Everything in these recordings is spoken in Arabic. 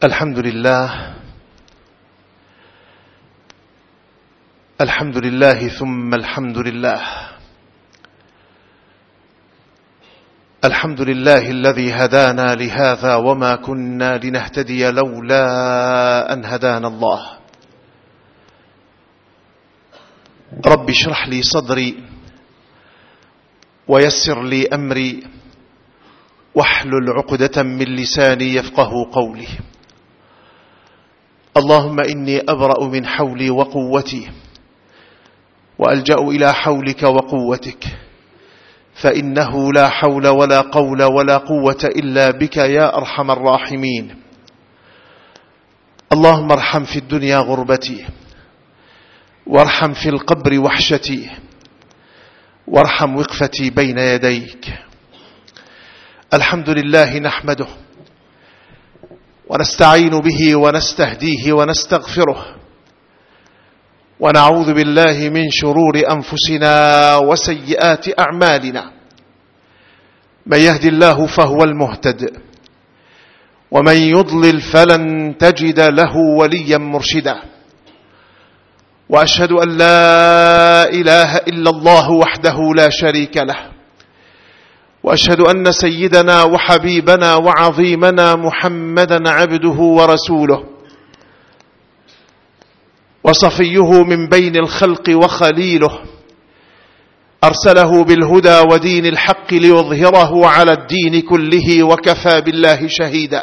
الحمد لله ثم الحمد لله. الحمد لله الذي هدانا لهذا وما كنا لنهتدي لولا أن هدانا الله. رب اشرح لي صدري ويسر لي أمري واحلل عقدة من لساني يفقه قولي. اللهم إني أبرأ من حولي وقوتي وألجأ إلى حولك وقوتك، فإنه لا حول ولا قول ولا قوة إلا بك يا أرحم الراحمين. اللهم ارحم في الدنيا غربتي، وارحم في القبر وحشتي، وارحم وقفتي بين يديك. الحمد لله نحمده ونستعين به ونستهديه ونستغفره، ونعوذ بالله من شرور أنفسنا وسيئات أعمالنا. من يهد الله فهو المهتد، ومن يضلل فلن تجد له وليا مرشدا. وأشهد أن لا إله إلا الله وحده لا شريك له، وأشهد أن سيدنا وحبيبنا وعظيمنا محمدا عبده ورسوله، وصفيه من بين الخلق وخليله، أرسله بالهدى ودين الحق ليظهره على الدين كله، وكفى بالله شهيدا.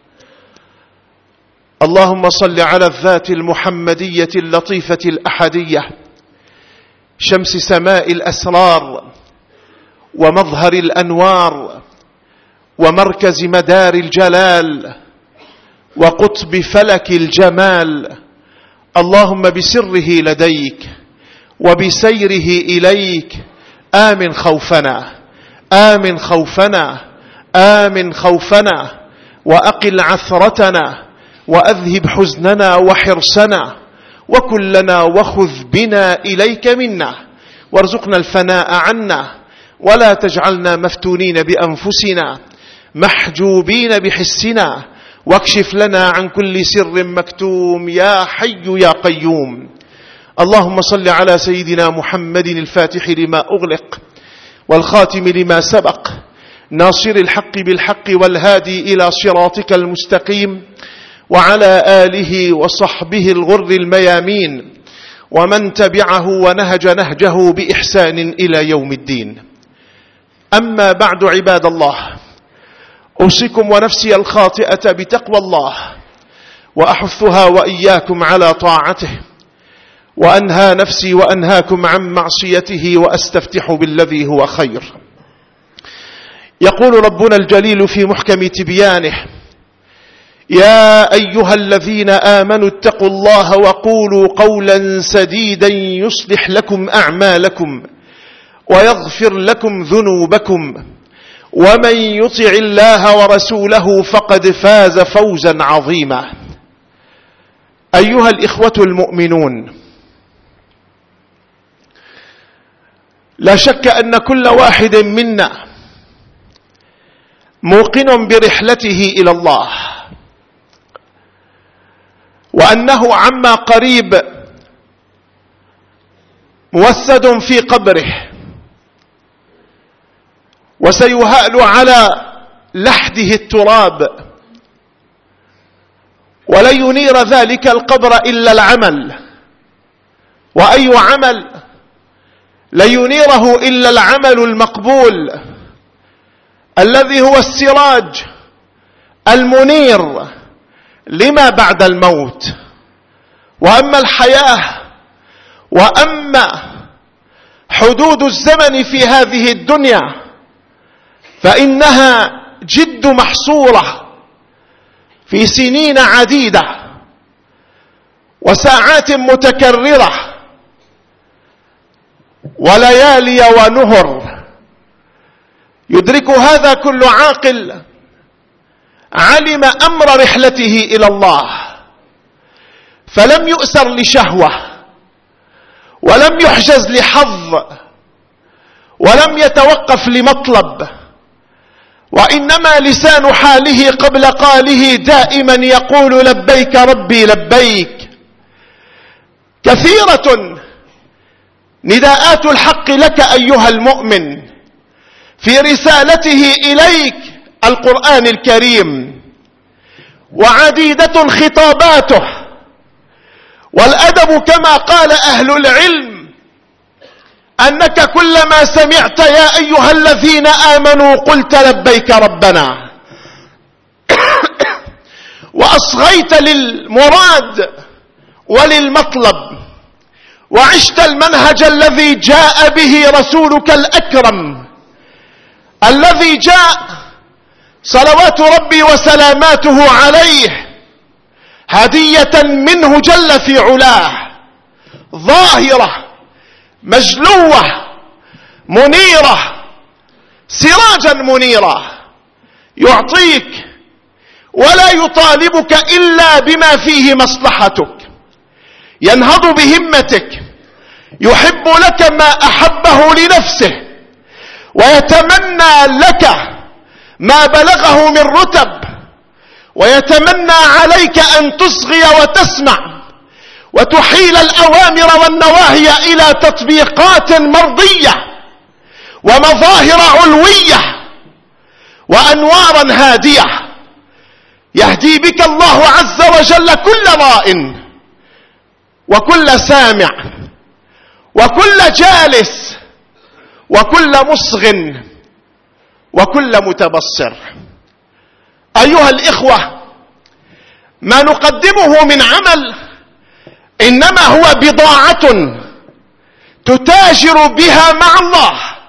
اللهم صل على الذات المحمدية اللطيفة الأحدية، شمس سماء الأسرار ومظهر الأنوار ومركز مدار الجلال وقطب فلك الجمال. اللهم بسره لديك وبسيره إليك آمن خوفنا، آمن خوفنا، آمن خوفنا، وأقل عثرتنا، وأذهب حزننا وحرصنا، وكلنا وخذ بنا إليك منا، وارزقنا الفناء عنا، ولا تجعلنا مفتونين بأنفسنا محجوبين بحسنا، واكشف لنا عن كل سر مكتوم يا حي يا قيوم. اللهم صل على سيدنا محمد الفاتح لما أغلق والخاتم لما سبق، ناصر الحق بالحق والهادي إلى صراطك المستقيم، وعلى آله وصحبه الغر الميامين، ومن تبعه ونهج نهجه بإحسان إلى يوم الدين. أما بعد عباد الله، أوصيكم ونفسي الخاطئة بتقوى الله، وأحثها وإياكم على طاعته، وأنهى نفسي وأنهاكم عن معصيته، وأستفتح بالذي هو خير. يقول ربنا الجليل في محكم تبيانه: يا أيها الذين آمنوا اتقوا الله وقولوا قولا سديدا يصلح لكم أعمالكم ويغفر لكم ذنوبكم، ومن يطع الله ورسوله فقد فاز فوزا عظيما. أيها الإخوة المؤمنون، لا شك أن كل واحد منا موقن برحلته إلى الله، وأنه عما قريب موسد في قبره، وسيهال على لحده التراب، ولن ينير ذلك القبر إلا العمل. وأي عمل لن ينيره إلا العمل المقبول، الذي هو السراج المنير لما بعد الموت. وأما الحياة وأما حدود الزمن في هذه الدنيا فإنها جد محصورة في سنين عديدة وساعات متكررة وليالي ونهر. يدرك هذا كل عاقل علم أمر رحلته إلى الله، فلم يؤسر لشهوة، ولم يحجز لحظ، ولم يتوقف لمطلب، وإنما لسان حاله قبل قاله دائما يقول لبيك ربي لبيك. كثيرة نداءات الحق لك أيها المؤمن في رسالته إليك القرآن الكريم، وعديدة خطاباته، والأدب كما قال أهل العلم أنك كلما سمعت يا أيها الذين آمنوا قلت لبيك ربنا وأصغيت للمراد وللمطلب، وعشت المنهج الذي جاء به رسولك الأكرم الذي جاء صلوات ربي وسلاماته عليه هدية منه جل في علاه، ظاهرة مجلوة منيرة، سراجا منيرا يعطيك ولا يطالبك إلا بما فيه مصلحتك، ينهض بهمتك، يحب لك ما أحبه لنفسه، ويتمنى لك ما بلغه من رتب، ويتمنى عليك أن تصغي وتسمع وتحيل الأوامر والنواهي إلى تطبيقات مرضية ومظاهر علوية وأنوارا هادية يهدي بك الله عز وجل كل راء وكل سامع وكل جالس وكل مصغ وكل متبصر. أيها الإخوة، ما نقدمه من عمل إنما هو بضاعة تتاجر بها مع الله،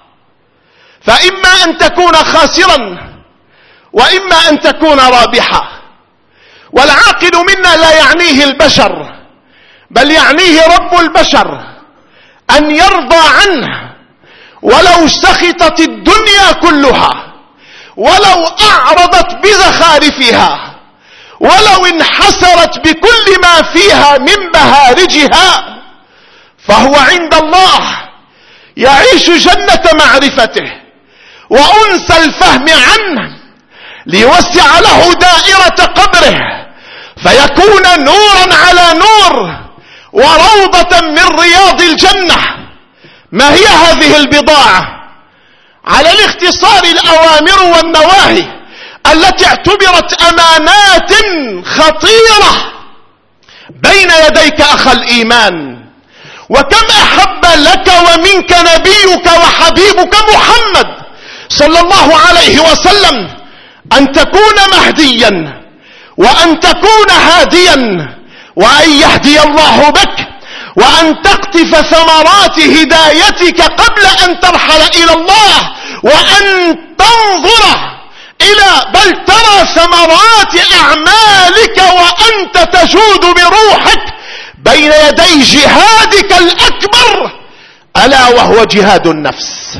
فإما أن تكون خاسرا وإما أن تكون رابحا. والعاقل منا لا يعنيه البشر بل يعنيه رب البشر أن يرضى عنه ولو سخطت الدنيا كلها، ولو أعرضت بزخارفها، ولو انحسرت بكل ما فيها من بهارجها، فهو عند الله يعيش جنة معرفته وأنس الفهم عنه ليوسع له دائرة قبره فيكون نورا على نور وروضة من رياض الجنة. ما هي هذه البضاعة؟ على الاختصار الأوامر والنواهي التي اعتبرت أمانات خطيرة بين يديك أخ الإيمان. وكم أحب لك ومنك نبيك وحبيبك محمد صلى الله عليه وسلم أن تكون مهديا وأن تكون هاديا وأن يهدي الله بك وأن تقطف ثمرات هدايتك قبل أن ترحل إلى الله، وأن تنظر إلى بل ترى ثمرات أعمالك وأنت تجود بروحك بين يدي جهادك الأكبر ألا وهو جهاد النفس.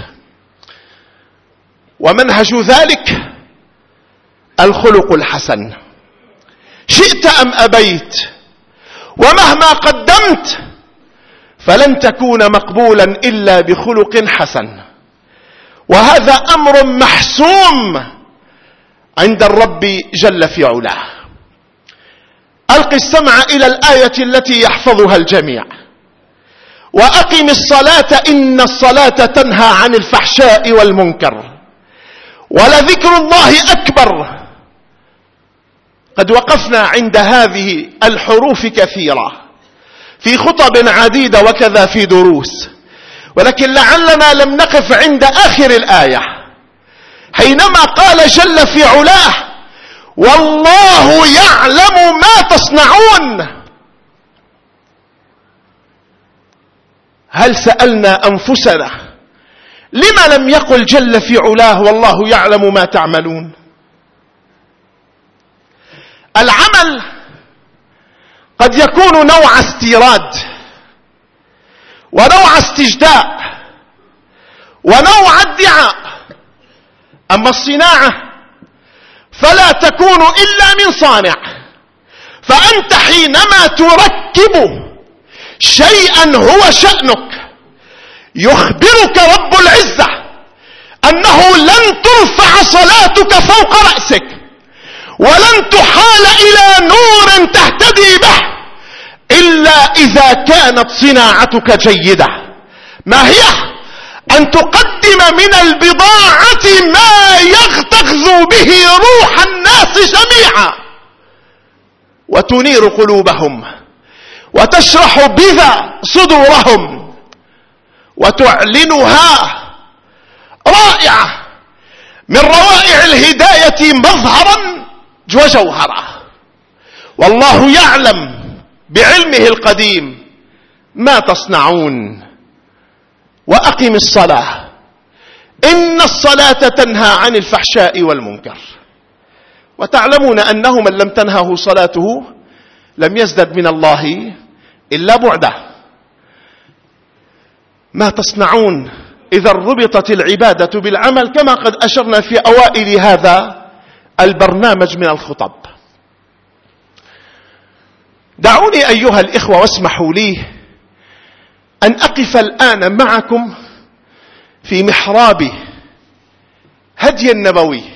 ومنهج ذلك الخلق الحسن، شئت أم أبيت، ومهما قدمت فلن تكون مقبولا إلا بخلق حسن، وهذا أمر محسوم عند الرب جل في علاه. ألق السمع إلى الآية التي يحفظها الجميع: وأقم الصلاة إن الصلاة تنهى عن الفحشاء والمنكر ولذكر الله أكبر. قد وقفنا عند هذه الحروف كثيرة في خطب عديدة وكذا في دروس، ولكن لعلنا لم نقف عند آخر الآية حينما قال جل في علاه: والله يعلم ما تصنعون. هل سألنا أنفسنا لما لم يقل جل في علاه والله يعلم ما تعملون؟ العمل قد يكون نوع استيراد ونوع استجداء ونوع ادعاء، أما الصناعة فلا تكون إلا من صانع. فأنت حينما تركب شيئا هو شأنك يخبرك رب العزة أنه لن ترفع ترفع صلاتك فوق رأسك ولن تحال إلى نور تهتدي به إلا إذا كانت صناعتك جيدة. ما هي؟ أن تقدم من البضاعة ما يغتغذو به روح الناس جميعا وتنير قلوبهم وتشرح بذا صدورهم وتعلنها رائعة من روائع الهداية مظهرا وجوهرا. والله يعلم بعلمه القديم ما تصنعون. وأقم الصلاة إن الصلاة تنهى عن الفحشاء والمنكر. وتعلمون أنه من لم تنهه صلاته لم يزدد من الله إلا بعده. ما تصنعون إذا ربطت العبادة بالعمل كما قد أشرنا في أوائل هذا البرنامج من الخطب. دعوني أيها الإخوة واسمحوا لي أن أقف الآن معكم في محراب هدي النبوي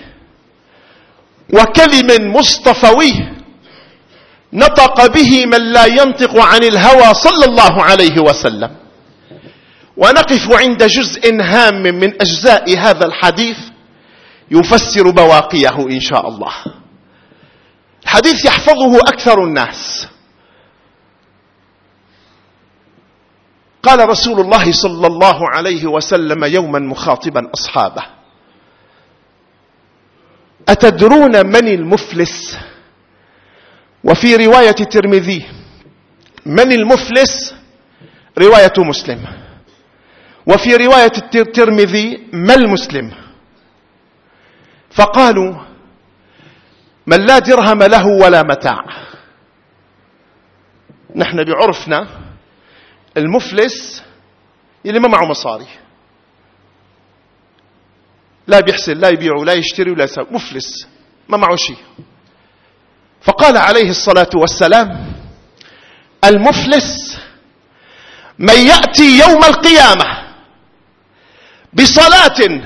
وكلم مصطفوي نطق به من لا ينطق عن الهوى صلى الله عليه وسلم. ونقف عند جزء هام من أجزاء هذا الحديث يفسر بواقيه إن شاء الله. الحديث يحفظه أكثر الناس. قال رسول الله صلى الله عليه وسلم يوما مخاطبا أصحابه: أتدرون من المفلس؟ وفي رواية الترمذي من المفلس رواية مسلم، وفي رواية الترمذي ما المسلم؟ فقالوا: من لا درهم له ولا متاع. نحن بعرفنا المفلس اللي ما معه مصاري، لا بيحسن لا يبيع ولا يشتري ولا يسوي، مفلس ما معه شيء. فقال عليه الصلاة والسلام: المفلس من يأتي يوم القيامة بصلاة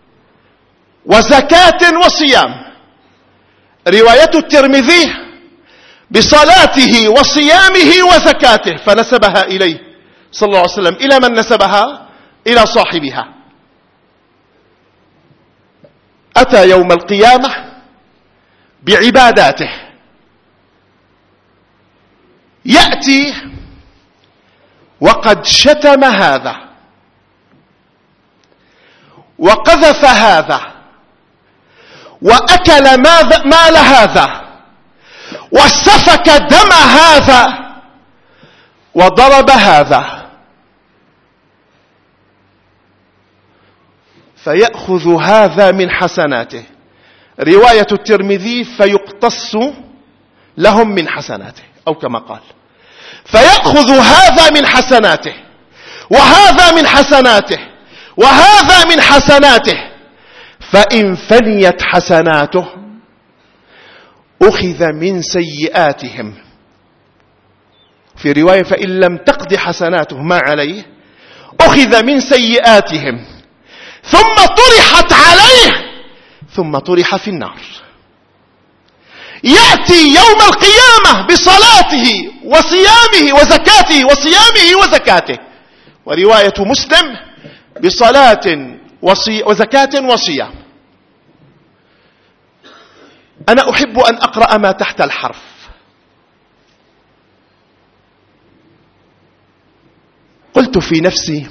وزكاة وصيام. رواية الترمذي بصلاته وصيامه وزكاته، فنسبها إليه صلى الله عليه وسلم. إلى من نسبها؟ إلى صاحبها. أتى يوم القيامة بعباداته، يأتي وقد شتم هذا وقذف هذا وأكل مال هذا وسفك دم هذا وضرب هذا، فيأخذ هذا من حسناته. رواية الترمذي فيقتص لهم من حسناته، أو كما قال فيأخذ هذا من حسناته وهذا من حسناته وهذا من حسناته، فإن فنيت حسناته أخذ من سيئاتهم. في رواية فإن لم تقض حسناته ما عليه أخذ من سيئاتهم ثم طرحت عليه ثم طرح في النار. يأتي يوم القيامة بصلاته وصيامه وزكاته وصيامه وزكاته، ورواية مسلم بصلاة وزكاة وصيام. أنا أحب أن أقرأ ما تحت الحرف. قلت في نفسي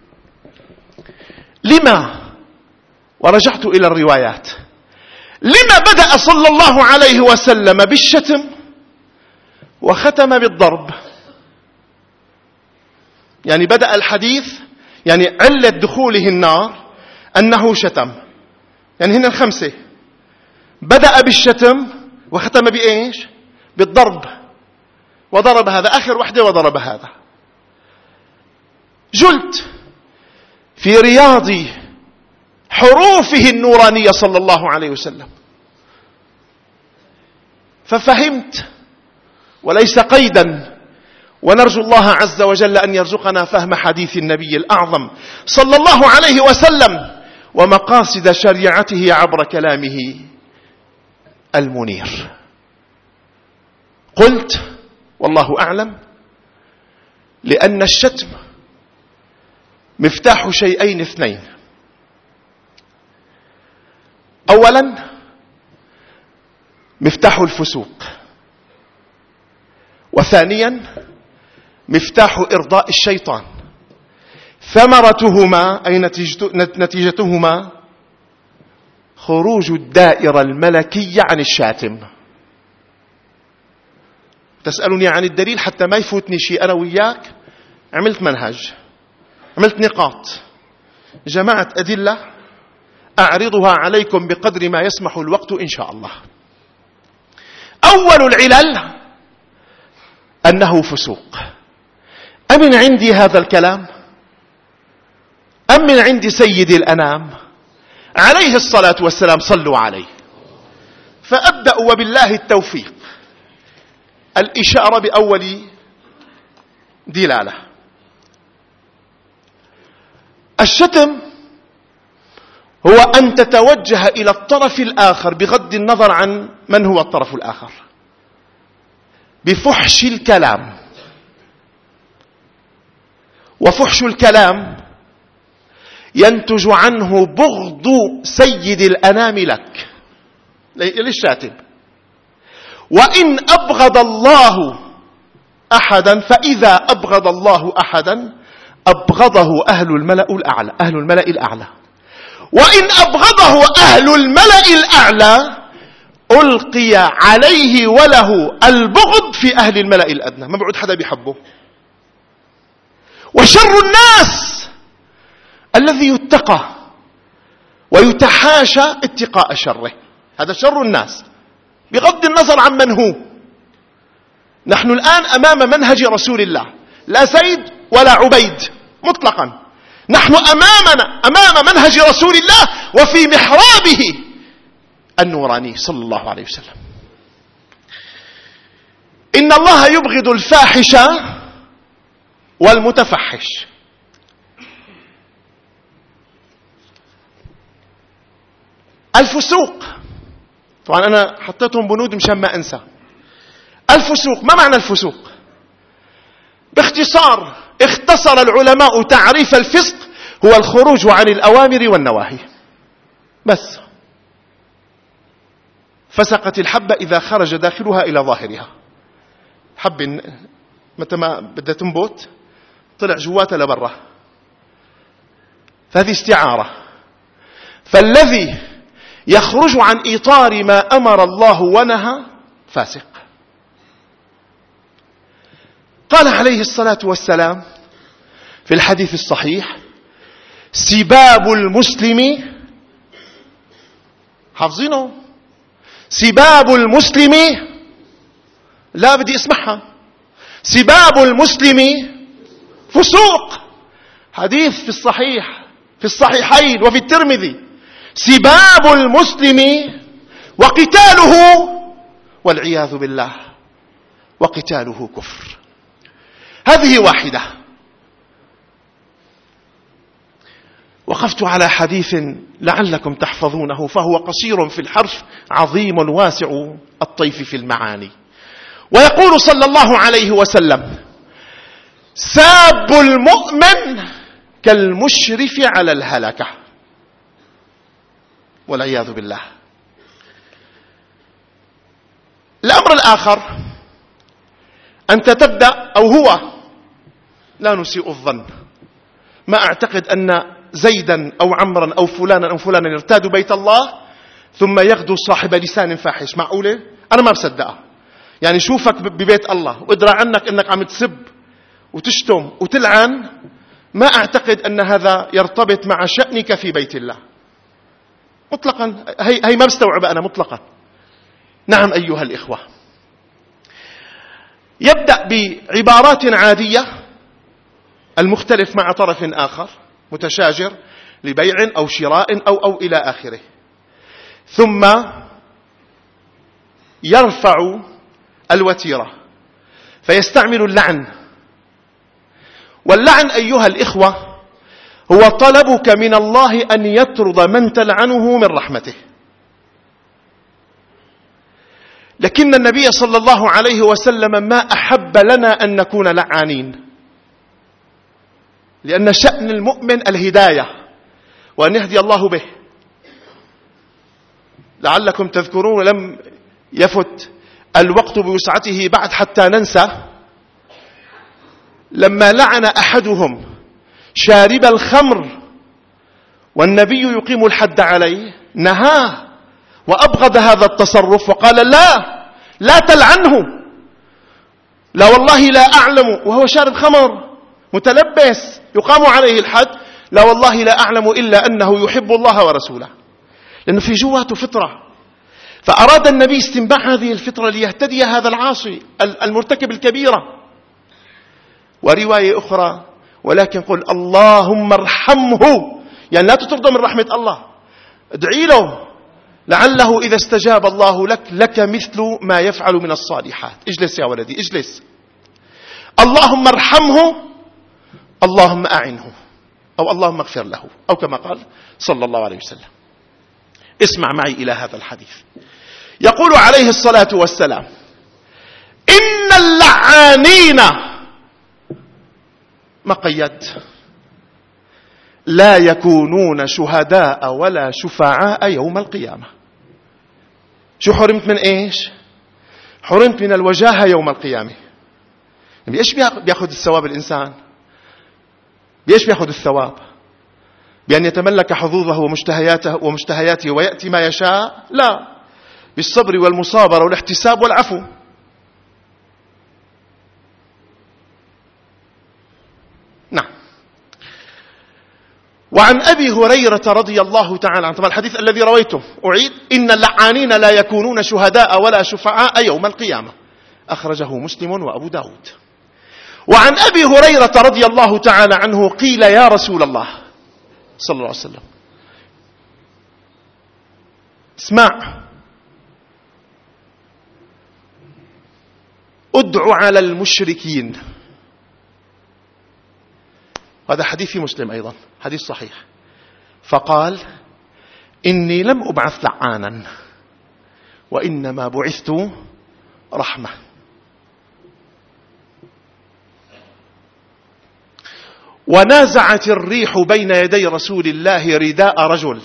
لما، ورجعت إلى الروايات، لما بدأ صلى الله عليه وسلم بالشتم وختم بالضرب؟ يعني بدأ الحديث، يعني علة دخوله النار أنه شتم، يعني هنا الخمسة. بدأ بالشتم وختم بإيش؟ بالضرب، وضرب هذا آخر وحدة وضرب هذا. جلت في رياض حروفه النورانية صلى الله عليه وسلم ففهمت، وليس قيدا، ونرجو الله عز وجل أن يرزقنا فهم حديث النبي الأعظم صلى الله عليه وسلم ومقاصد شريعته عبر كلامه المنير. قلت والله أعلم لأن الشتم مفتاح شيئين اثنين: أولا مفتاح الفسوق، وثانيا مفتاح إرضاء الشيطان. ثمرتهما أي نتيجتهما خروج الدائرة الملكية عن الشاتم. تسألني عن الدليل حتى ما يفوتني شيء. أنا وياك عملت منهج، عملت نقاط، جمعت أدلة أعرضها عليكم بقدر ما يسمح الوقت إن شاء الله. أول العلل أنه فسوق. أمن عندي هذا الكلام أم من عند سيد الأنام عليه الصلاة والسلام؟ صلوا عليه. فأبدأ وبالله التوفيق الإشارة بأول دلالة. الشتم هو أن تتوجه إلى الطرف الآخر بغض النظر عن من هو الطرف الآخر بفحش الكلام. وفحش الكلام ينتج عنه بغض سيد الأنام لك للشاتم. وإن أبغض الله أحدا فإذا أبغض الله أحدا أبغضه أهل الملأ الأعلى. وإن أبغضه أهل الملأ الأعلى ألقي عليه وله البغض في أهل الملأ الأدنى، ما بعد حدا بيحبه. وشر الناس الذي يتقى ويتحاشى اتقاء شره، هذا شر الناس بغض النظر عن من هو. نحن الآن أمام منهج رسول الله، لا زيد ولا عبيد مطلقا. نحن أمام منهج رسول الله وفي محرابه النوراني صلى الله عليه وسلم. إن الله يبغض الفاحش والمتفحش. الفسوق طبعا أنا حطيتهم بنود مشان ما أنسى. الفسوق، ما معنى الفسوق؟ باختصار اختصر العلماء تعريف الفسق هو الخروج عن الأوامر والنواهي بس. فسقت الحبة إذا خرج داخلها إلى ظاهرها. حب متى ما بدها تنبت طلع جواتها لبرا، فهذه استعارة. فالذي يخرج عن إطار ما أمر الله ونهى فاسق. قال عليه الصلاة والسلام في الحديث الصحيح: سباب المسلم، حافظينه؟ سباب المسلم، لا بدي اسمعها، سباب المسلم فسوق. حديث في الصحيح، في الصحيحين وفي الترمذي. سباب المسلم وقتاله والعياذ بالله وقتاله كفر. هذه واحدة. وقفت على حديث لعلكم تحفظونه، فهو قصير في الحرف عظيم واسع الطيف في المعاني. ويقول صلى الله عليه وسلم: ساب المؤمن كالمشرف على الهلكة والعياذ بالله. الأمر الآخر أنت تبدأ، أو هو، لا نسيء الظن، ما أعتقد أن زيدا أو عمرا أو فلانا أو فلانا يرتاد بيت الله ثم يغدو صاحب لسان فاحش. معقولة؟ أنا ما بصدقها. يعني شوفك ببيت الله وادرى عنك أنك عم تسب وتشتم وتلعن، ما أعتقد أن هذا يرتبط مع شأنك في بيت الله مطلقا. هي ما بستوعب أنا مطلقا. نعم أيها الإخوة، يبدأ بعبارات عادية، المختلف مع طرف آخر متشاجر لبيع أو شراء أو إلى آخره، ثم يرفع الوتيرة فيستعمل اللعن. واللعن أيها الإخوة هو طلبك من الله أن يطرد من تلعنه من رحمته. لكن النبي صلى الله عليه وسلم ما أحب لنا أن نكون لعانين، لأن شأن المؤمن الهداية وأن يهدي الله به. لعلكم تذكرون لم يفت الوقت بوسعته بعد حتى ننسى لما لعن أحدهم شارب الخمر والنبي يقيم الحد عليه، نهاه وأبغض هذا التصرف وقال لا تلعنه، لا والله لا أعلم، وهو شارب خمر متلبس يقام عليه الحد، لا والله لا أعلم إلا أنه يحب الله ورسوله، لأنه في جواته فطرة. فأراد النبي استنباع هذه الفطرة ليهتدي هذا العاصي المرتكب الكبيرة. ورواية أخرى ولكن قل اللهم ارحمه، يعني لا تطرده من رحمة الله، ادعي له لعله إذا استجاب الله لك مثل ما يفعل من الصالحات. اجلس يا ولدي اجلس. اللهم ارحمه، اللهم أعنه، أو اللهم اغفر له، أو كما قال صلى الله عليه وسلم. اسمع معي إلى هذا الحديث. يقول عليه الصلاة والسلام: إن اللعانين، ما قيد، لا يكونون شهداء ولا شفعاء يوم القيامة. شو حرمت من إيش؟ حرمت من الوجاهة يوم القيامة. يعني إيش بيأخذ الثواب الإنسان؟ بإيش بيأخذ الثواب؟ بأن يتملك حظوظه ومشتهياته ويأتي ما يشاء؟ لا، بالصبر والمصابرة والاحتساب والعفو. نعم. وعن أبي هريرة رضي الله تعالى عنه، طبعا الحديث الذي رويته أعيد: إن اللعانين لا يكونون شهداء ولا شفعاء يوم القيامة، أخرجه مسلم وأبو داود. وعن أبي هريرة رضي الله تعالى عنه قيل: يا رسول الله صلى الله عليه وسلم، اسمع، ادع على المشركين. هذا حديث في مسلم أيضا، حديث صحيح. فقال: إني لم أبعث لعانا وإنما بعثت رحمة. ونازعت الريح بين يدي رسول الله رداء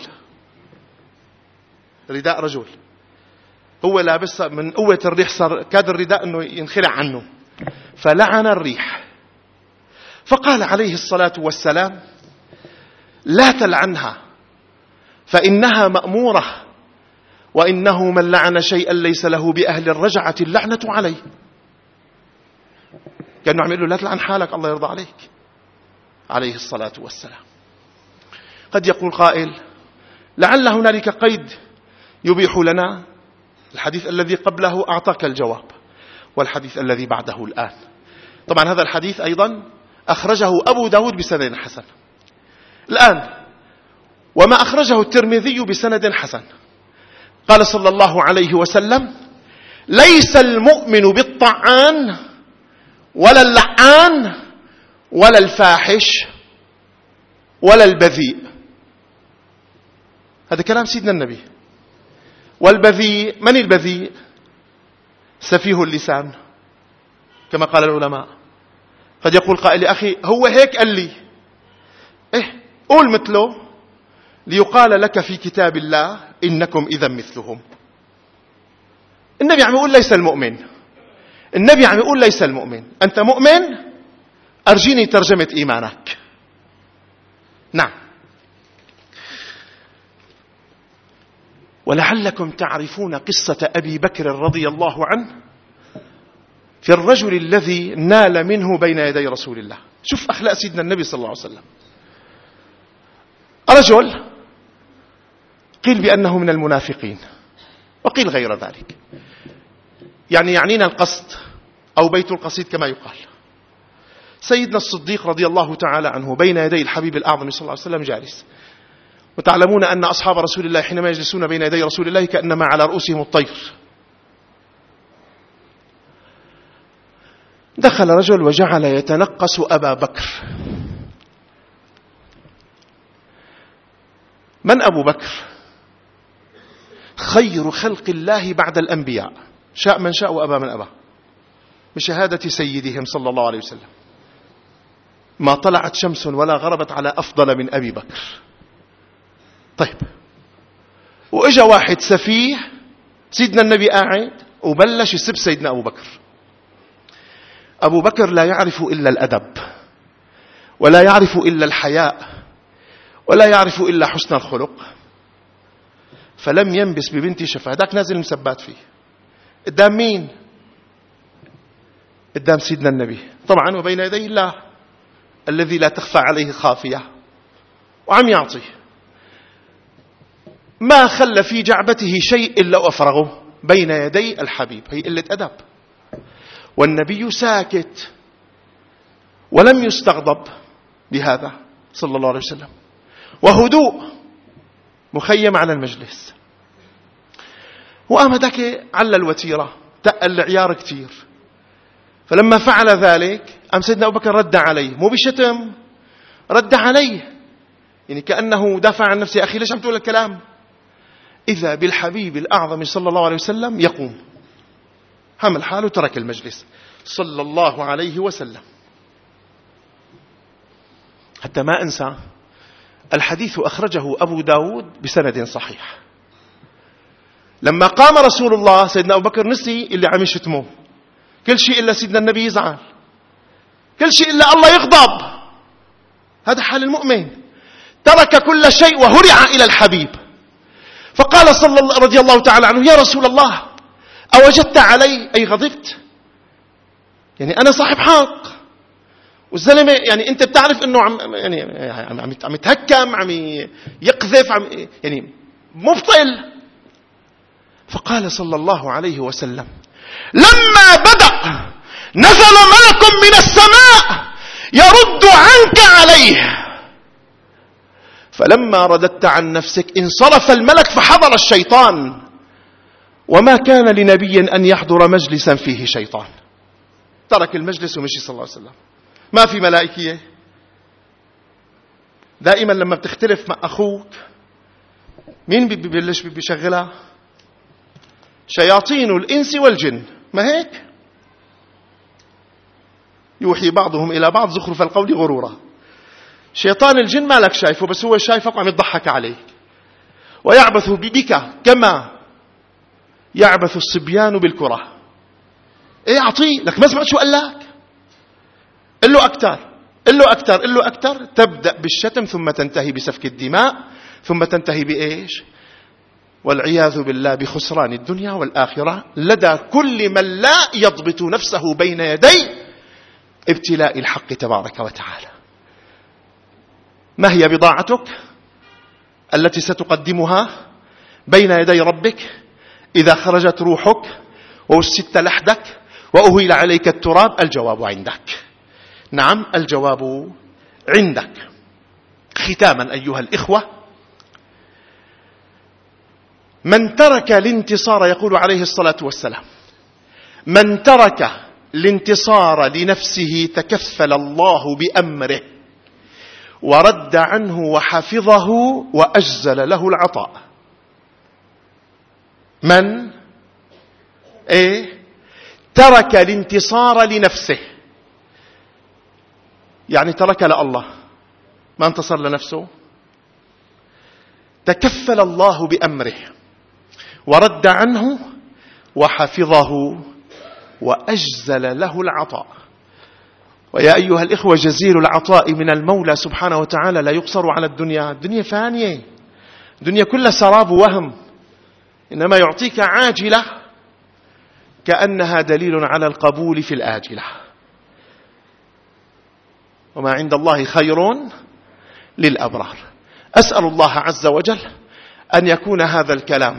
رجل، هو لابس من قوة الريح، صار كاد الرداء أنه ينخلع عنه، فلعن الريح. فقال عليه الصلاة والسلام: لا تلعنها فإنها مأمورة، وإنه من لعن شيئا ليس له بأهل الرجعة اللعنة عليه. كأنه عم يقول له: لا تلعن حالك، الله يرضى عليك، عليه الصلاة والسلام. قد يقول قائل: لعل هنالك قيد يبيح لنا. الحديث الذي قبله أعطاك الجواب، والحديث الذي بعده الآن. طبعا هذا الحديث أيضا أخرجه أبو داود بسند حسن. الآن وما أخرجه الترمذي بسند حسن، قال صلى الله عليه وسلم: ليس المؤمن بالطعان ولا اللعان ولا الفاحش ولا البذيء. هذا كلام سيدنا النبي. والبذيء، من البذيء؟ سفيه اللسان كما قال العلماء. قد يقول قائل: يا أخي هو هيك قال لي، قول مثله ليقال لك في كتاب الله إنكم إذا مثلهم. النبي عم يقول ليس المؤمن، النبي عم يقول ليس المؤمن. أنت مؤمن؟ أرجيني ترجمة إيمانك. نعم. ولعلكم تعرفون قصة أبي بكر رضي الله عنه في الرجل الذي نال منه بين يدي رسول الله. شوف أخلاق سيدنا النبي صلى الله عليه وسلم. رجل قيل بأنه من المنافقين وقيل غير ذلك، يعني يعنينا القصد أو بيت القصيد كما يقال. سيدنا الصديق رضي الله تعالى عنه بين يدي الحبيب الأعظم صلى الله عليه وسلم جالس، وتعلمون أن أصحاب رسول الله حينما يجلسون بين يدي رسول الله كأنما على رؤوسهم الطير. دخل رجل وجعل يتنقص أبا بكر، من أبو بكر؟ خير خلق الله بعد الأنبياء، شاء من شاء وأبى من أبى، بشهادة سيدهم صلى الله عليه وسلم. ما طلعت شمس ولا غربت على أفضل من أبي بكر. طيب، وإجا واحد سفيه، سيدنا النبي قاعد وبلش يسب سيدنا أبو بكر. أبو بكر لا يعرف إلا الأدب، ولا يعرف إلا الحياء، ولا يعرف إلا حسن الخلق، فلم ينبس ببنت شفاه. هذاك نازل المسبات فيه قدام مين؟ قدام سيدنا النبي طبعا، وبين يدي الله الذي لا تخفى عليه خافية، وعم يعطيه. ما خلى في جعبته شيء إلا وأفرغه بين يدي الحبيب. هي قلة أدب. والنبي ساكت ولم يستغضب بهذا صلى الله عليه وسلم، وهدوء مخيم على المجلس. وقام هداك على الوتيرة، تقل العيار كتير. فلما فعل ذلك قام سيدنا أبو بكر رد عليه، مو بشتم، رد عليه يعني كأنه دافع عن نفسه. أخي ليش عم تقول الكلام؟ إذا بالحبيب الأعظم صلى الله عليه وسلم يقوم، حمل حاله ترك المجلس صلى الله عليه وسلم. حتى ما أنسى الحديث أخرجه أبو داود بسند صحيح. لما قام رسول الله سيدنا أبو بكر نسي اللي عم يشتمه، كل شيء إلا سيدنا النبي يزعل، كل شيء إلا الله يغضب. هذا حال المؤمن، ترك كل شيء وهرع إلى الحبيب. فقال رضي الله تعالى عنه: يا رسول الله، أوجدت علي؟ أي غضبت؟ يعني أنا صاحب حق، والزلمة يعني أنت بتعرف أنه عم يتهكم، عم يقذف، يعني مبطل. فقال صلى الله عليه وسلم: لما بدأ نزل ملك من السماء يرد عنك عليه، فلما رددت عن نفسك انصرف الملك فحضر الشيطان، وما كان لنبي أن يحضر مجلسا فيه شيطان. ترك المجلس ومشي صلى الله عليه وسلم. ما في ملائكية. دائما لما بتختلف مع أخوك مين بيبلش بيشغلها؟ شياطين الإنس والجن، ما هيك؟ يوحي بعضهم إلى بعض زخرف القول غرورا. شيطان الجن ما لك شايفه، بس هو شايفك وعم يضحك عليك ويعبث بك كما يعبث الصبيان بالكرة. ايه اعطيه لك، ما سمعت شو قال لك؟ قل له أكتر، قل له أكتر، قل له أكتر. تبدأ بالشتم ثم تنتهي بسفك الدماء ثم تنتهي بإيش؟ والعياذ بالله بخسران الدنيا والآخرة لدى كل من لا يضبط نفسه بين يدي ابتلاء الحق تبارك وتعالى. ما هي بضاعتك التي ستقدمها بين يدي ربك إذا خرجت روحك ووسدت لحدك وأهيل عليك التراب؟ الجواب عندك. نعم، الجواب عندك. ختاما أيها الإخوة، من ترك الانتصار، يقول عليه الصلاة والسلام: من ترك الانتصار لنفسه تكفل الله بأمره ورد عنه وحفظه وأجزل له العطاء. من ترك الانتصار لنفسه، يعني ترك لله، ما انتصر لنفسه، تكفل الله بأمره ورد عنه وحفظه وأجزل له العطاء. ويا أيها الإخوة، جزيل العطاء من المولى سبحانه وتعالى لا يقصر على الدنيا. الدنيا فانية، الدنيا كلها سراب ووهم، إنما يعطيك عاجلة كأنها دليل على القبول في الآجلة. وما عند الله خير للأبرار. أسأل الله عز وجل أن يكون هذا الكلام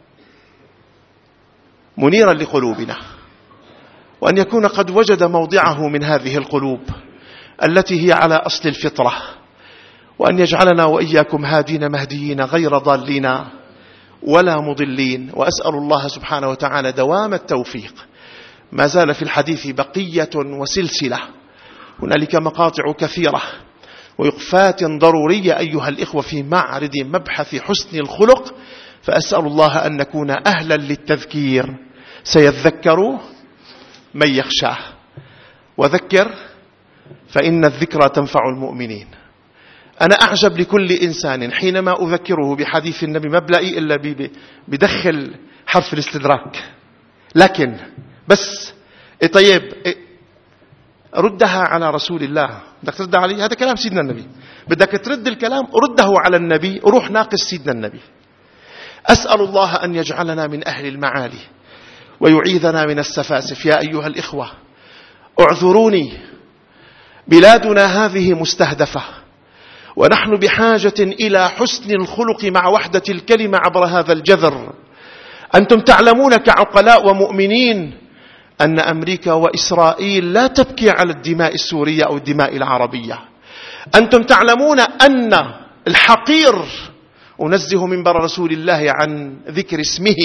منيرا لقلوبنا، وأن يكون قد وجد موضعه من هذه القلوب التي هي على أصل الفطرة، وأن يجعلنا وإياكم هادين مهديين غير ضالين ولا مضلين. وأسأل الله سبحانه وتعالى دوام التوفيق. ما زال في الحديث بقية وسلسلة، هنالك مقاطع كثيرة ووقفات ضرورية أيها الإخوة في معرض مبحث حسن الخلق، فأسأل الله أن نكون أهلا للتذكير. سيذكر من يخشاه، وذكر فإن الذكرى تنفع المؤمنين. أنا أعجب لكل إنسان حينما أذكره بحديث النبي ما بلاقي إلا بدخل حرف الاستدراك. لكن بس طيب ردها على رسول الله. بدك ترد عليه، هذا كلام سيدنا النبي. بدك ترد الكلام رده على النبي، روح ناقش سيدنا النبي. أسأل الله أن يجعلنا من أهل المعالي ويعيذنا من السفاسف. يا أيها الإخوة اعذروني، بلادنا هذه مستهدفة، ونحن بحاجة إلى حسن الخلق مع وحدة الكلمة عبر هذا الجذر. أنتم تعلمون كعقلاء ومؤمنين أن أمريكا وإسرائيل لا تبكي على الدماء السورية أو الدماء العربية. أنتم تعلمون أن الحقير، أنزه منبر رسول الله عن ذكر اسمه،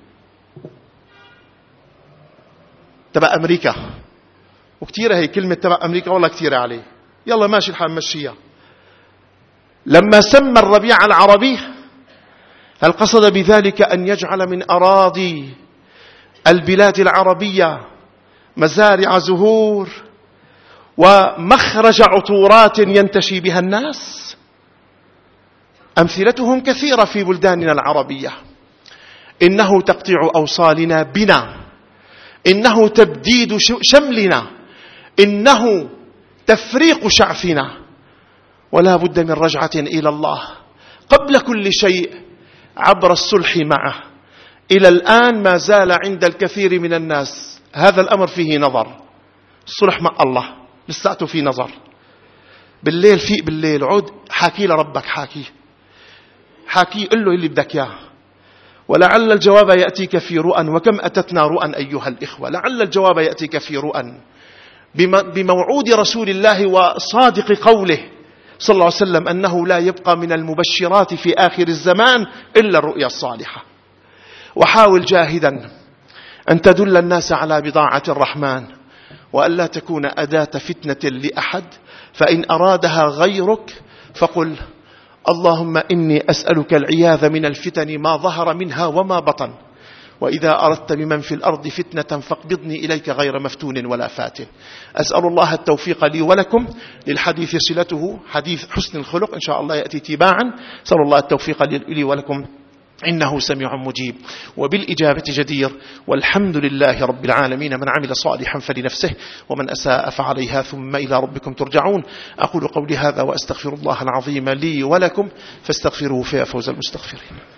تبع أمريكا، وكتيرة هي كلمة تبع أمريكا والله كتيرة عليه، يلا ماشي الحال مشيها. لما سمى الربيع العربي هل قصد بذلك أن يجعل من أراضي البلاد العربية مزارع زهور ومخرج عطورات ينتشي بها الناس؟ أمثلتهم كثيرة في بلداننا العربية. إنه تقطيع أوصالنا بنا، إنه تبديد شملنا، إنه تفريق شعثنا، ولا بد من رجعة إلى الله قبل كل شيء عبر الصلح معه. إلى الآن ما زال عند الكثير من الناس هذا الأمر فيه نظر. الصلح مع الله لساته فيه نظر. بالليل فيق، بالليل عود حاكي لربك، حاكي قل له اللي بدك اياه، ولعل الجواب يأتيك في رؤى. وكم أتتنا رؤى أيها الإخوة، لعل الجواب يأتيك في رؤى بموعود رسول الله وصادق قوله صلى الله عليه وسلم أنه لا يبقى من المبشرات في آخر الزمان إلا الرؤيا الصالحة. وحاول جاهدا أن تدل الناس على بضاعة الرحمن، وألا تكون أداة فتنة لأحد. فإن أرادها غيرك فقل اللهم إني أسألك العياذ من الفتن ما ظهر منها وما بطن، وإذا أردت بمن في الأرض فتنة فاقبضني إليك غير مفتون ولا فاتن. أسأل الله التوفيق لي ولكم للحديث صلته حديث حسن الخلق، إن شاء الله يأتي تباعا. أسأل الله التوفيق لي ولكم، إنه سميع مجيب وبالإجابة جدير. والحمد لله رب العالمين. من عمل صالحا فلنفسه ومن أساء فعليها، ثم إلى ربكم ترجعون. أقول قولي هذا وأستغفر الله العظيم لي ولكم، فاستغفروه فيا فوز المستغفرين.